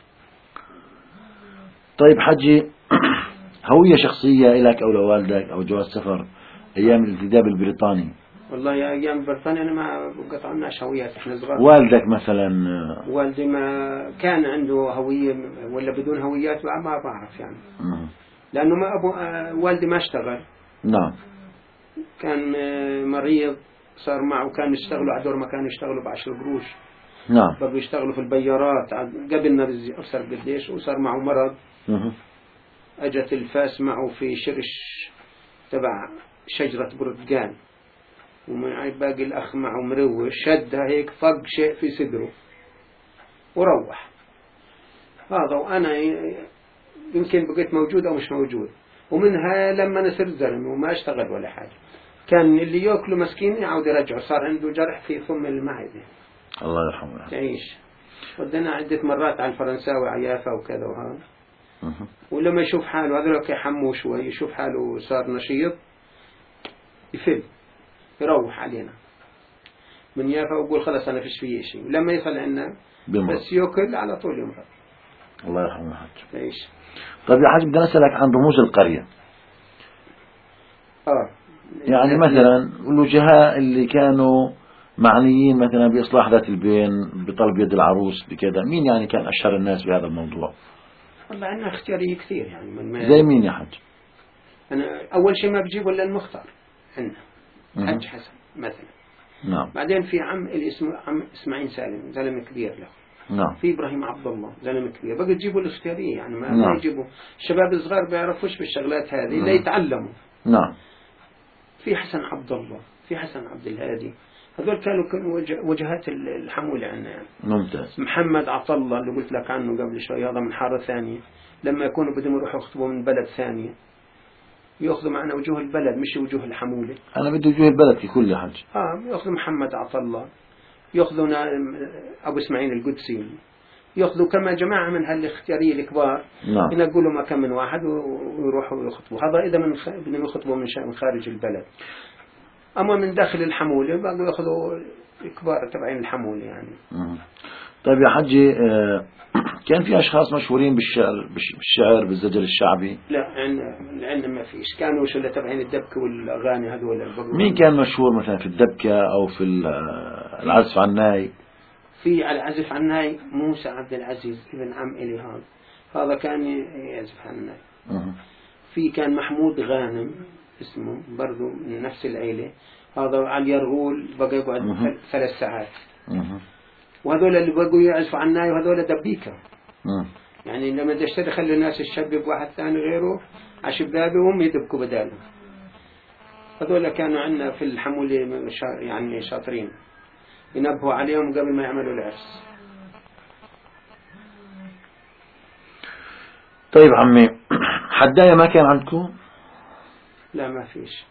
طيب حجي هوية شخصية لك أو لوالدك أو جواز سفر أيام الانتداب البريطاني؟ والله يا أيام بريطانيا أنا ما قطعناش هويات إحنا صغار. والدك مثلا؟ والدي ما كان عنده هوية ولا بدون هويات ما بعرف يعني. لأنه ما والدي ما اشتغل. نعم. كان مريض صار معه، كان يشتغلوا على دور ما كانوا يشتغلوا ب10 قروش. نعم. بقوا يشتغلوا في البيارات قبلنا أكثر قديش، وصار معه مرض. أجت الفاس معه في شرش تبع شجرة برتقال، ومن باقي الأخ معه مروش، شدها هيك فق شيء في صدره وروح. هذا وأنا يمكن بقيت موجود أو مش موجود. ومنها لما نصير زلمة وما اشتغل ولا حاجة، كان اللي يأكله مسكين يعود يرجعه، صار عنده جرح في فم المعدة. الله يرحمه. تعيش. ودنا عدة مرات على الفرنساوي عيافة وكذا وهذا. ولما يشوف حاله هذا يحموه شوي، يشوف حاله صار نشيط يفل يروح علينا من يافا ويقول خلاص أنا فيش فيه شيء. ولما يصل عنا بس يأكل على طول يمرض. الله يرحمه حج. تعيش. طيب يا حاج بدي أسألك عن رموز القرية. يعني مثلا الوجهاء اللي كانوا معنيين مثلا بإصلاح ذات البين، بطلب يد العروس، بكذا، مين يعني كان أشهر الناس بهذا الموضوع؟ والله عندنا اختيارية كثير يعني. زي مين يا حج؟ أنا أول شيء ما بجيبه إلا المختار عندنا حج حسن مثلا. نعم. بعدين في عم إسماعيل سالم زلمة كبير له. نعم. في إبراهيم عبد الله زلمة كبير. بقى تجيبوا الاختيارية يعني ما يجيبوا الشباب الصغار بيعرفوش بالشغلات هذه. لا يتعلموا. نعم. في حسن عبد الله، في حسن عبد الهادي، هذول كانوا وجهات الحمولة عنا يعني. ممتاز. محمد عطلة اللي قلت لك عنه قبل شوي، هذا من حارة ثانية. لما يكونوا بدهم يروحوا يخطبوا من بلد ثانية يأخذوا معنا وجوه البلد مش وجوه الحمولة. أنا بدي وجوه البلد ككل يا حج. يأخذوا محمد عطلة، يأخذوا أبو إسماعيل القدسي، يأخذوا كما جماعة من هالاختيارية الكبار. نعم. ينقلوا ما كم من واحد ويروحوا يخطبوا. هذا إذا بدهم يخطبوا من خارج البلد. أما من داخل الحمولة بقوا يأخذوا الكبار تبعين الحمولة يعني. طيب يا حجي كان في أشخاص مشهورين بالشعر بالزجل الشعبي؟ لا عندنا ما فيش. كانوا شو اللي تبعين الدبكة والأغاني هذول. مين كان مشهور مثلا في الدبكة أو في العزف على الناي؟ في على العزف على الناي موسى عبد العزيز ابن عم إلي هذا كان يعزف على الناي. في كان محمود غانم اسمه برضو من نفس العيلة، هذا على اليرغول بقى يقعد 3 ساعات. وهذول اللي بقوا يعزفوا على الناي وهذول دبيكة. يعني لما تشتري خلي الناس الشباب واحد ثاني غيره على شبابهم يدبكوا بدالهم. هذول كانوا عندنا في الحمولة يعني شاطرين، ينبهوا عليهم قبل ما يعملوا العرس. طيب عمي، حداية ما كان عندكم؟ لا ما فيش.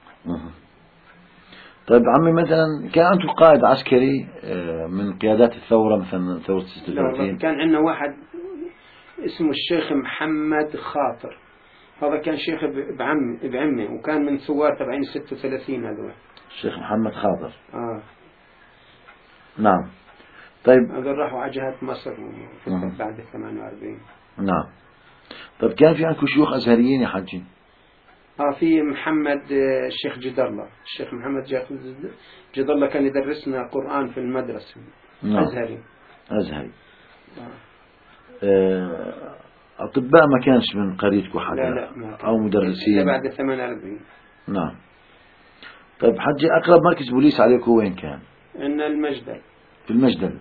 طيب عمي، مثلا كان عندكم قائد عسكري من قيادات الثورة، مثلا ثورة لا والله 36؟ كان عندنا واحد اسمه الشيخ محمد خاطر، هذا كان شيخ بعمي، وكان من ثوار تبعين 36 هذول. الشيخ محمد خاطر. اه نعم. طيب. هذول راحوا على جهة مصر بعد 48. نعم. طيب كان في عندكم شيوخ أزهريين يا حجي؟ في محمد الشيخ جد الله، الشيخ محمد جد الله كان يدرسنا قرآن في المدرسة. نعم. أزهري. أزهري. أطباء ما كانش من قريتكم حدا؟ لا ما كان. أو مدرسين؟ بعد 48. نعم. طيب حجي، أقرب مركز بوليس عليكم وين كان؟ عندنا المجدل. في المجدل.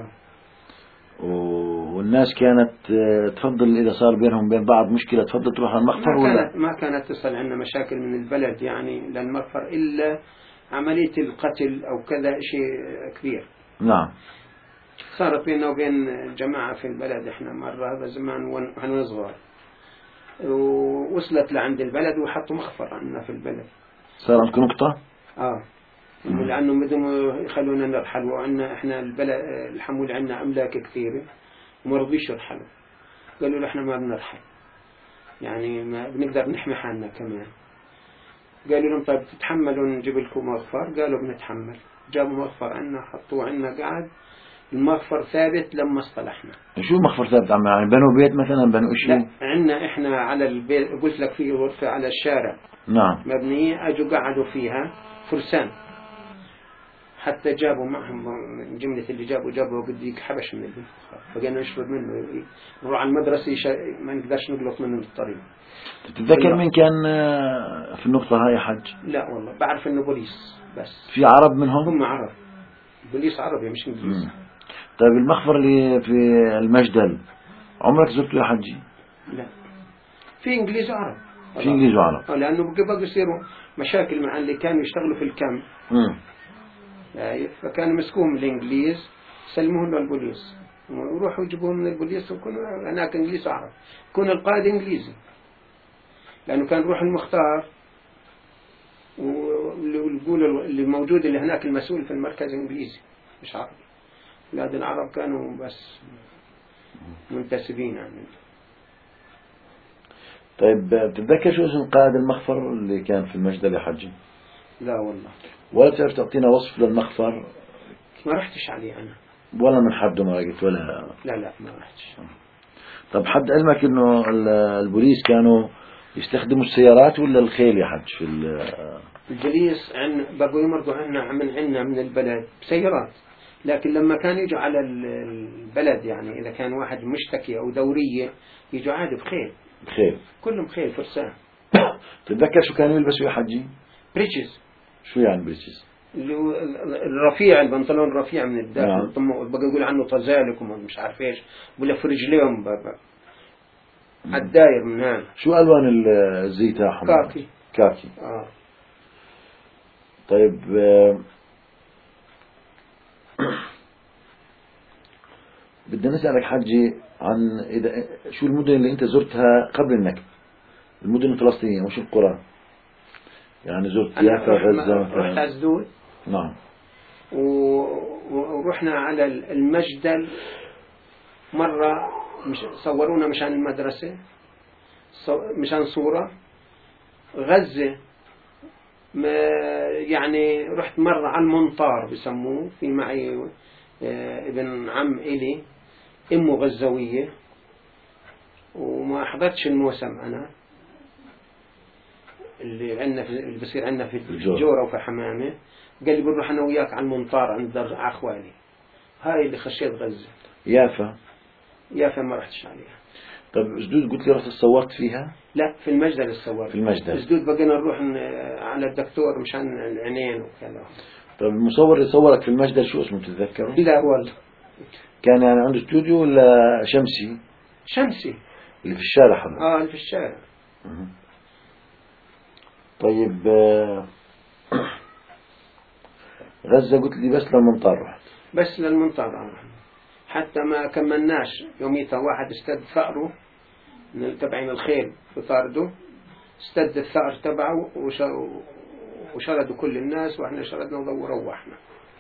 والناس كانت تفضل إذا صار بينهم بين بعض مشكلة تفضل تروح على المخفر ولا؟ ما كانت تصل عندنا مشاكل من البلد يعني للمخفر إلا عملية القتل أو كذا شيء كبير. نعم. صارت بيننا وبين جماعة في البلد إحنا مرة هذا زمان ونحن صغار، ووصلت لعند البلد وحطوا مخفر عندنا في البلد. صار عندكم نقطة؟ لأنهم بدهم يخلونا نرحل، وعندنا إحنا البلد الحمول عندنا أملاك كثيرة وما رضيش يرحلوا، قالوا له إحنا ما بنرحل يعني ما بنقدر نحمي حالنا كمان. قالوا لهم طيب تتحملوا نجيب لكم مغفر؟ قالوا بنتحمل. جابوا مغفر عندنا حطوه عندنا قاعد، المغفر ثابت لما اصطلحنا. شو مغفر ثابت عم؟ يعني بنوا بيت مثلا، بنوا شيء؟ لا عندنا إحنا على البيت، قلت لك في غرفة على الشارع. نعم. مبنية، أجوا قعدوا فيها فرسان، حتى جابوا معهم من جملة اللي جابوا قديك حبش من البنت، بقينا نشرب منه، نروح على المدرسة ما نقدرش نقلط منه الطريق. تتذكر مين كان في النقطة هاي يا حج؟ لا والله بعرف انه بوليس بس. في عرب منهم؟ هم عرب، بوليس عربي مش انجليزي. طيب المخفر اللي في المجدل عمرك زرته يا حجي؟ لا، في انجليز وعرب. في انجليز وعرب. لانه بقوا يصيروا مشاكل مع اللي كانوا يشتغلوا في الكامب. فكانوا مسكوهم الانجليز سلموهم للبوليس، ويروحوا يجيبوهم من البوليس، ويكونوا هناك انجليز وعرب، يكون القائد انجليزي، لانه كان يروح المختار ويقول اللي موجود اللي هناك المسؤول في المركز انجليزي مش عربي. اولاد العرب كانوا بس منتسبين يعني. طيب بتتذكر شو اسم قائد المخفر اللي كان في المجدل يا حجي؟ لا والله. ولا بتعرف تعطينا وصف للمخفر؟ ما رحتش عليه أنا. ولا من حده ما لقيت ولا؟ لا ما رحتش. طب حد علمك إنه البوليس كانوا يستخدموا السيارات ولا الخيل يا حج في البوليس بقوا يمرقوا عنا من البلد بسيارات، لكن لما كانوا يجوا على البلد يعني إذا كان واحد مشتكي أو دورية يجوا عادي بخيل. بخيل؟ كلهم خيل فرسان. تتذكر شو كانوا يلبسوا يا حجي؟ بريتشز. شو يعني بريتشز؟ اللي هو الرفيع، البنطلون الرفيع من الداخل. بقى يقول عنه طزالك ومش عارف ايش، ولا في رجليهم الداير من هان. شو الوان الزي تاعهم؟ كاكي. طيب بدنا نسألك حجي عن شو المدن اللي انت زرتها قبل النكبة، المدن الفلسطينية مش القرى، يعني زرت يافا، غزة. رحت عزدود. نعم. ورحنا على المجدل مرة، صورونا مشان المدرسة، مشان صورة. غزة يعني رحت مرة على المنطار بسموه، في معي ابن عم إلي أمه غزوية، وما حضرتش الموسم أنا اللي بصير عندنا في الجورة وفي حمامة. قال لي بنروح أنا وياك على المنطار عند أخواني. هاي اللي خشيت غزة. يافا ما رحتش عليها. طب جدود قلت لي رحت صورت فيها؟ لا في المجدل الصور. في المجدل. جدود بقينا نروح على الدكتور مشان العينين وكذا. طب المصور اللي صورك في المجدل شو اسمه تتذكره؟ لا والله. كان يعني عنده استوديو ولا شمسي؟ شمسي. اللي في الشارع حضر. اللي في الشارع. طيب غزة قلت لي بس للمنطار رحت؟ بس للمنطار. حتى ما كملناش يوميتها، واحد استد فأره تبعين الخيل وطارده، استد الثأر تبعه وشردوا كل الناس، وإحنا شردنا وروحنا.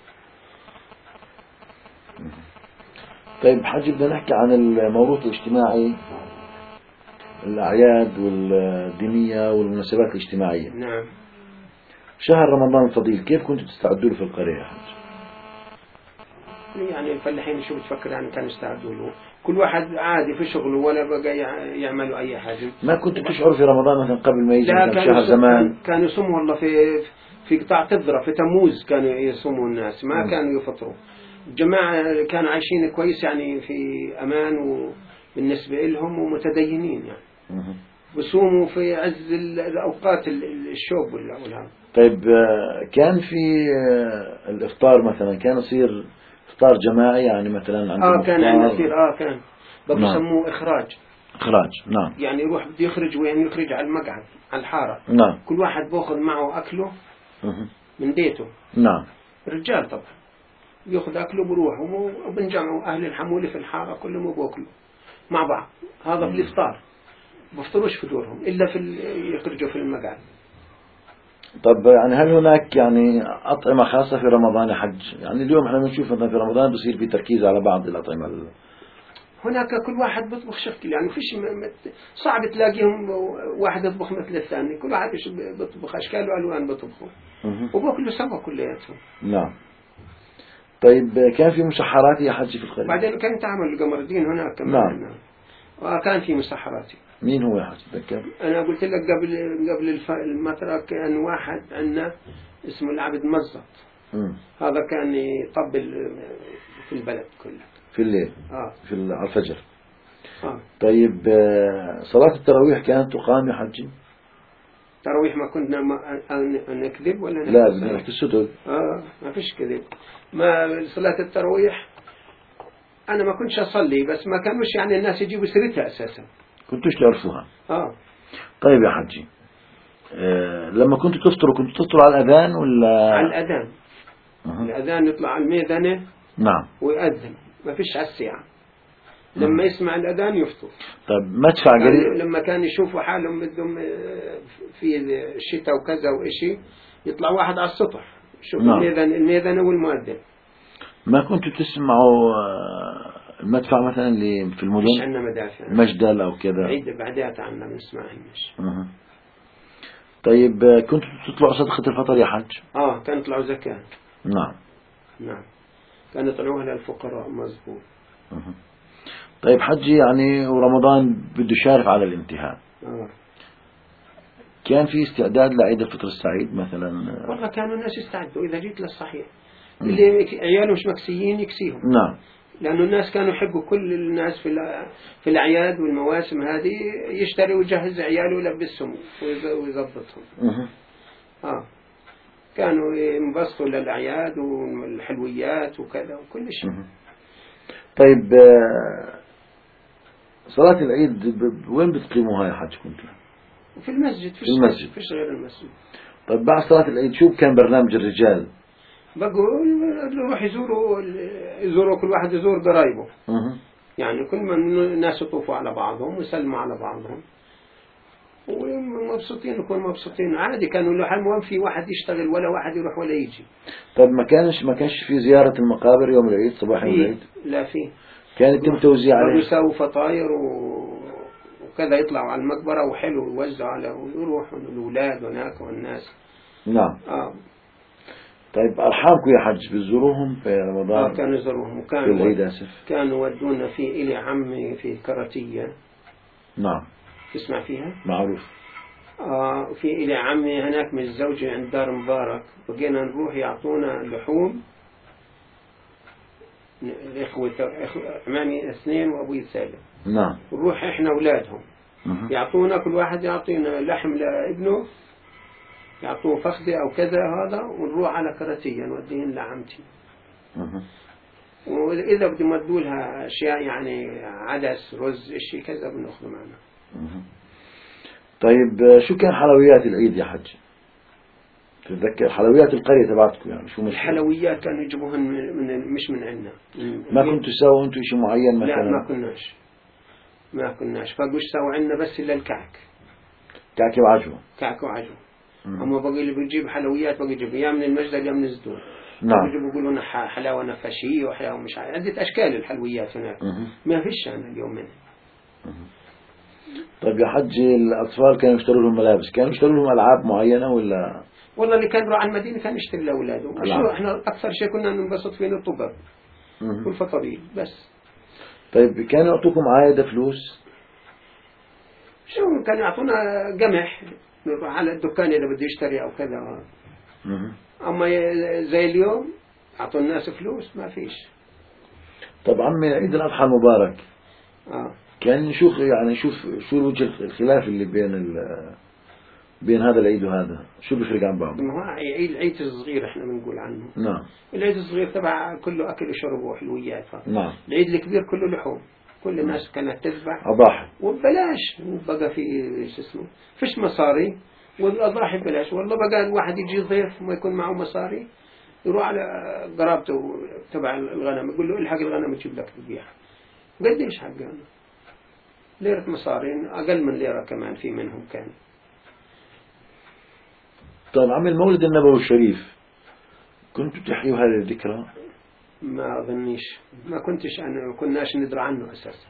طيب حاج، بدنا نحكي عن الموروث الاجتماعي، الأعياد والدينية والمناسبات الاجتماعية. نعم. شهر رمضان الفضيل كيف كنتوا تستعدوا له في القرية يا حج؟ يعني الفلاحين شو بتفكر يعني كانوا يستعدوا له، كل واحد عادي في شغله ولا بقى يعملوا أي حاجة. ما كنتوا تشعروا في رمضان مثلا قبل ما يجي لا، شهر زمان؟ كانوا يصوموا والله في قطاع تذرة في تموز كانوا يصوموا الناس، ما كانوا يفطروا. الجماعة كانوا عايشين كويس يعني في أمان وبالنسبة لهم ومتدينين يعني. بصوموا في عز الأوقات الشوب والهذا. طيب كان في الإفطار مثلا كان يصير إفطار جماعي يعني مثلا عندكم؟ كان عندنا يصير كان بسموه إخراج. نعم. يعني يروح بده يخرج وين؟ يخرج على المقعد على الحارة. نعم. كل واحد بأخذ معه أكله من بيته. نعم. رجال طبعا بيأخذ أكله بروح، وبنجمعوا أهل الحمولة في الحارة كلهم بأكلوا مع بعض. هذا في الإفطار، بفطروش في دورهم إلا يخرجوا في المقعد. طب يعني هل هناك يعني أطعمة خاصة في رمضان يا حج؟ يعني اليوم احنا بنشوف مثلا في رمضان بصير في تركيز على بعض الأطعمة. هناك كل واحد بيطبخ شكل، يعني فيش صعب تلاقيهم واحد يطبخ مثل الثاني، كل واحد بيطبخ أشكال وألوان بيطبخوا وبأكلوا سوا كلياتهم. نعم. طيب كان في مسحرات يا حج في القرية؟ بعدين كان تعمل القمر الدين هناك كمان. نعم. وكان في مسحرات. مين هو يا حج تذكر؟ أنا قلت لك قبل المطرة كان واحد عندنا اسمه العبد مزط. هذا كان يطبل في البلد كله في الليل. في على الفجر. طيب صلاة التراويح كانت تقام يا حجي؟ تراويح ما كنا نكذب ولا لا، بدنا نحكي السدود. ما فيش كذب. ما صلاة التراويح أنا ما كنتش أصلي، بس ما كانوش يعني الناس يجيبوا سيرتها أساسا. كنتوش تعرفوها؟ طيب يا حجي، لما كنتوا تفطروا على الأذان ولا؟ على الأذان. الأذان يطلع على الميذنة. نعم. ويأذن، ما فيش على الساعة. لما يسمع الأذان يفطر. طيب مدفع قريب. لما كان يشوفوا حالهم بدهم في الشتاء وكذا وإشي، يطلع واحد على السطح شوف الميذنة والمؤذن. ما كنتوا تسمعوا المدفع مثلا اللي في المدن؟ مش عندنا مدافع. مجدل أو كذا. بعدها عنا بنسمعها مش. طيب كنتوا تطلعوا صدقة الفطر يا حج؟ كانوا يطلعوا زكاة. نعم. كانوا يطلعوها للفقراء. مظبوط. طيب حجي، يعني ورمضان بده يشارف على الانتهاء. كان في استعداد لعيد الفطر السعيد مثلا؟ والله كانوا الناس يستعدوا إذا جيت للصحيح. اللي عيالهم مش مكسيين يكسيهم. نعم. لأنه الناس كانوا يحبوا كل الناس في الأعياد والمواسم هذه يشتري ويجهز عياله ويلبسهم ويضبطهم. كانوا ينبسطوا للأعياد والحلويات وكذا وكل شيء. طيب صلاة العيد وين بتقيموها يا حاج كنتوا؟ في المسجد. في المسجد. فيش غير المسجد. طيب بعد صلاة العيد شو كان برنامج الرجال؟ بقول يروح يزوروا كل واحد يزور قرايبه. يعني كل ما الناس يطوفوا على بعضهم ويسلموا على بعضهم ومبسوطين، يكونوا مبسوطين عادي. كانوا المهم في واحد يشتغل ولا واحد يروح ولا يجي. طيب ما كانش في زيارة المقابر يوم العيد صباح يوم العيد؟ لا في. كان يتم توزيع عليه. يساووا فطاير وكذا، يطلعوا على المقبرة وحلو يوزعوا على ويروحوا الأولاد هناك والناس. نعم. طيب أرحامكم يا حج بتزوروهم في رمضان؟ كانوا يزوروهم. في العيد آسف. كانوا ودونا إلي عمي في كراتية. نعم. تسمع فيها؟ معروف. في إلي عمي هناك من الزوجة عند دار مبارك، بقينا نروح يعطونا لحوم. الإخوة عمامي 2 وأبوي 3. نعم. نروح إحنا أولادهم. يعطونا كل واحد يعطينا لحم لابنه، يعطوه فخذة أو كذا هذا، ونروح على كراتية نوديهن لعمتي. وإذا بدهم يودوا لها أشياء يعني عدس رز إشي كذا بنأخذ معنا. طيب شو كان حلويات العيد يا حج؟ تتذكر حلويات القرية تبعتكم يعني شو؟ الحلويات كانوا يجيبوهن مش من عندنا. ما كنتوا تساووا أنتوا شيء معين مثلا؟ لا ما كناش. ما كناش فقوش سووا عنا بس إلا الكعك. كعك وعجوة. كعك وعجوة. أما بقي اللي بيجيب حلويات بقي يجيب يا من المجدل يا من الزدون. نعم. بيجيبوا يقولوا لنا حلاوة نفشية وحلاوة مش عدة أشكال الحلويات هناك. ما فيش أنا اليوم منها. طيب يا حج الأطفال كانوا يشتروا لهم ملابس، كانوا يشتروا لهم ألعاب معينة ولا؟ والله اللي كان يروح على المدينة كان يشتري لأولاده. إحنا أكثر شيء كنا ننبسط فيه الطبق والفطابيل بس. طيب كانوا يعطوكم عايدة فلوس؟ شو كانوا يعطونا قمح نروح على الدكان إذا بده يشتري أو كذا. أما زي اليوم أعطوا الناس فلوس ما فيش. طب عمي عيد الأضحى المبارك كان شو يعني شو وجه الخلاف اللي بين هذا العيد وهذا، شو بيفرق عن بعض؟ ما هو العيد الصغير احنا بنقول عنه. نعم. العيد الصغير تبع كله أكل وشرب وحلويات. نعم. العيد الكبير كله لحوم، كل الناس كانت تذبح أضاحي وببلاش، بقى في شو اسمه فيش مصاري والأضاحي ببلاش. والله بقى الواحد يجي ضيف ما يكون معه مصاري يروح على قرابته تبع الغنم يقول له الحق الغنم تجيب لك تبيعها. قديش حقها؟ ليرة مصاري، أقل من ليرة كمان في منهم كان. طيب عم المولد النبوي الشريف كنتوا تحيوا هذه الذكرى؟ ما أظنيش، ما كنتش أنا كناش ندرى عنه أساسا.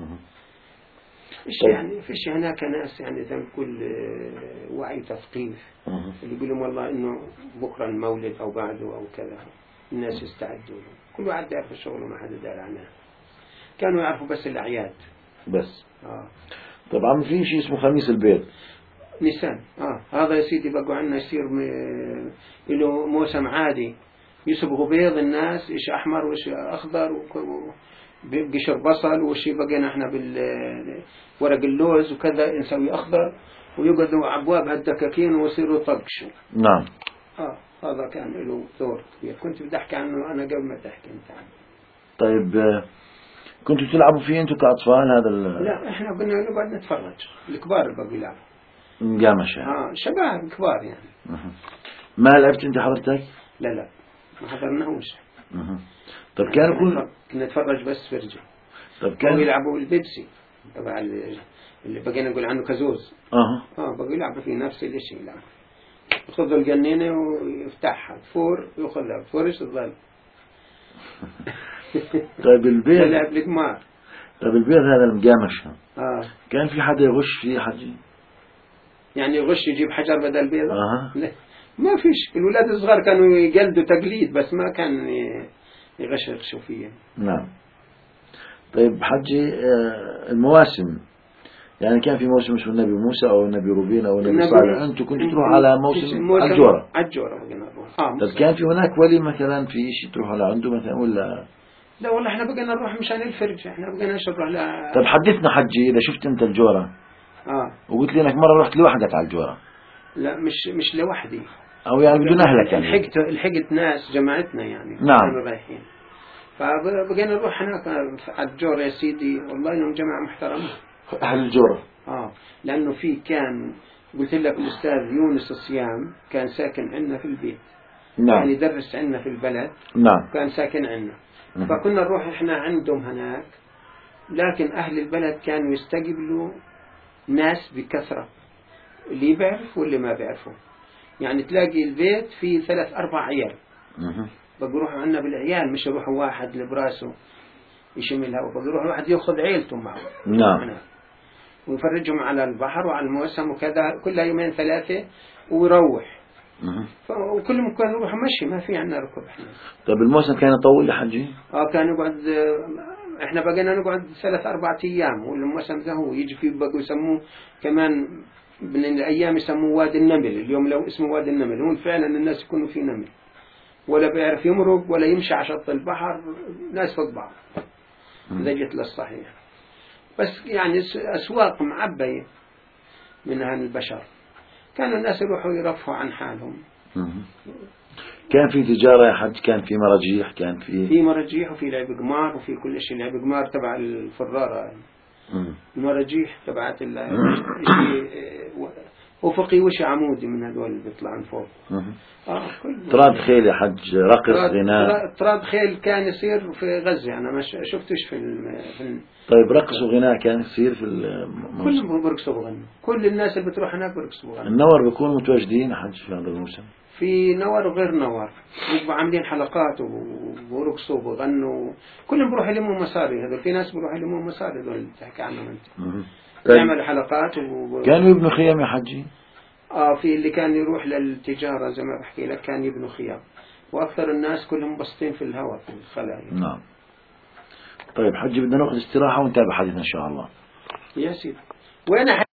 فيش يعني فيش هناك ناس يعني زي ما تقول وعي تثقيف اللي يقولون والله إنه بكرة المولد أو بعده أو كذا الناس يستعدوا له. كل واحد يعرف الشغل وما حد دار عنه. كانوا يعرفوا بس الأعياد بس. طبعا في شيء اسمه خميس البيض. نيسان. هذا يا سيدي بقوا عندنا يصير له موسم عادي يصبغوا بيض الناس، إيش أحمر وإيش أخضر بقشر بصل وإيش بقينا إحنا بالورق اللوز وكذا نسوي أخضر ويقعدوا أبواب هالدكاكين ويصيروا طقشوا. نعم. هذا كان له دور كبير. كنت بدي أحكي عنه أنا قبل ما تحكي أنت عنه. طيب كنتوا تلعبوا فيه أنتوا كأطفال هذا لا إحنا قلنا نقعد نتفرج. الكبار بقوا يلعبوا. مقامش شباب كبار يعني. ما لعبت أنت حضرتك؟ لا ما حضرناهوش. طب كانوا كنا نتفرج بس فرجة. طب كانوا يلعبوا البيبسي تبع اللي بقينا نقول عنه كازوز. بقوا يلعبوا فيه نفس الشيء يلعبوا. ياخذوا الجنينة ويفتحها تفور وياخذها تفورش تظل. طيب البيض لعب القمار. طيب البيض هذا المقامش كان في حدا يغش فيه حجي؟ يعني يغش يجيب حجر بدل بيض؟ لا ما فيش. الولاد الصغار كانوا يقلدوا تقليد بس ما كان يغشوا فيه. نعم. طيب حجي المواسم يعني كان في موسم اسمه النبي موسى أو النبي روبين أو النبي صالح، أنتوا كنتوا تروحوا على موسم الجورة. الجورة بقينا نروح. طب كان في هناك ولي مثلا في شيء تروحوا لعنده مثلا ولا؟ لا والله احنا بقينا نروح مشان الفرج. احنا بقينا نروح لا. طب حدثنا حجي إذا شفت أنت الجورة وقلت لي إنك مرة رحت لوحدك على الجورة. لا مش لوحدي أو يعني بدون أهلك يعني. الحقت ناس جماعتنا يعني. نعم. رايحين فبقينا نروح هناك على الجورة يا سيدي. والله إنهم جماعة محترمة أهل الجورة. لأنه في كان قلت لك الأستاذ يونس الصيام كان ساكن عندنا في البيت. نعم. يعني يدرس عندنا في البلد. نعم. كان ساكن عندنا. فكنا نروح إحنا عندهم هناك. لكن أهل البلد كانوا يستقبلوا ناس بكثرة اللي يعرف واللي ما بيعرفوا. يعني تلاقي البيت فيه 3-4 عيال. بقروحوا عنا بالعيال مش يروحوا واحد لبراسه يشملها وبقروح واحد يأخذ عيلته معه. نعم. ويفرجهم على البحر وعلى الموسم وكذا كل 2-3 ويروح. وكلهم كانوا يروحوا مشي ما في عنا ركوب احنا. طب الموسم كان يطول يا حجي؟ كان يقعد احنا بقينا نقعد 3-4 أيام والموسم ده هو يجي فيه بقوا يسموه كمان من الأيام يسموه وادي النمل. اليوم لو اسمه وادي النمل هو فعلا الناس يكونوا فيه نمل ولا بيعرف يمرق ولا يمشي على شط البحر ناس فوق بعض. إذا جيت للصحيح بس يعني أسواق معبية من هذا البشر. كانوا الناس يروحوا يرفعوا عن حالهم. كان في تجارة يا حج؟ كان في مراجيح؟ كان في مراجيح وفي لعب قمار وفي كل شيء. لعب قمار تبع الفرارة. المراجيح تبعت افقي وش عمودي من هذول اللي بيطلعون فوق. طراد خيل يا حج، رقص غناء. طراد خيل كان يصير في غزة، أنا ما شفتش في طيب رقص وغناء كان يصير في الموسم؟ كلهم بيرقصوا وغنوا، كل الناس اللي بتروح هناك بيرقصوا وغنوا. النور بيكونوا متواجدين حج في هذا الموسم؟ في نور وغير نور، بيبقوا عاملين حلقات وبيرقصوا وبغنوا، كلهم بيروحوا يلموا مصاري. هذول في ناس بيروحوا يلموا مصاري، هذول اللي بتحكي عنهم أنت. يعملوا حلقات كانوا يبنوا خيام يا حجي؟ في اللي كان يروح للتجارة زي ما بحكي لك كان يبنوا خيام، وأكثر الناس كلهم بسطين في الهواء في الخلاء. نعم. طيب حجي بدنا نأخذ استراحة ونتابع حديثنا إن شاء الله. يا سيدي. وين